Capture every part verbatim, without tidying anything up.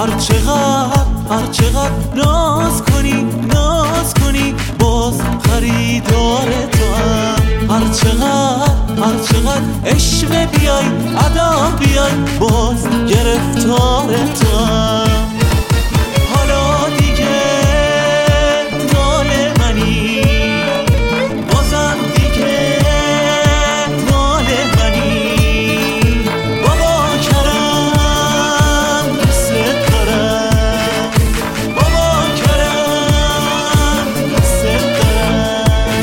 هر چقدر هر چقدر ناز کنی ناز کنی باز خریدار تو هم، هر چقدر هر چقدر عشق بیای ادا بیای باز گرفتار تو هم. حالا دیگه مال منی بازم دیگه مال منی، بابا کرم دوست دارم، بابا کرم دوست دارم.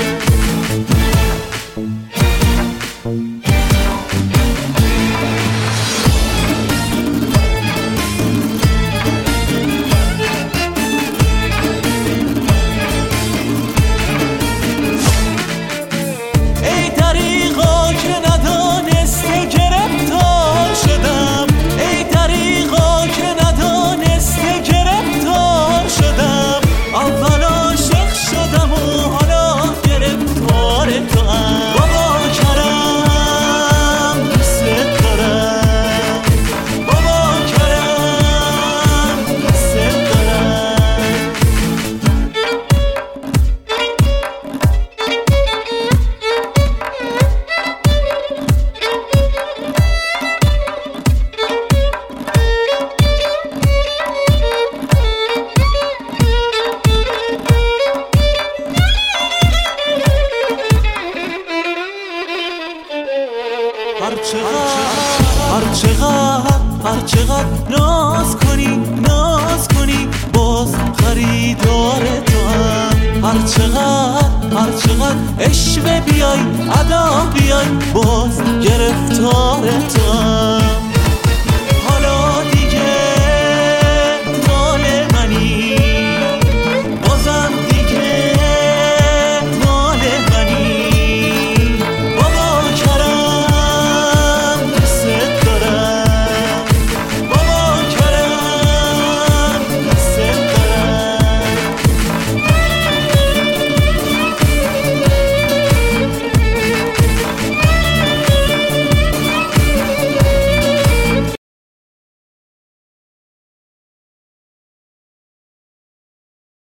هر چقدر هر چقدر هر چقدر ناز کنی ناز کنی باز خریدار تو هم، هر چقدر هر چقدر عشق بیای ادا بیای باز گرفتار تو هم.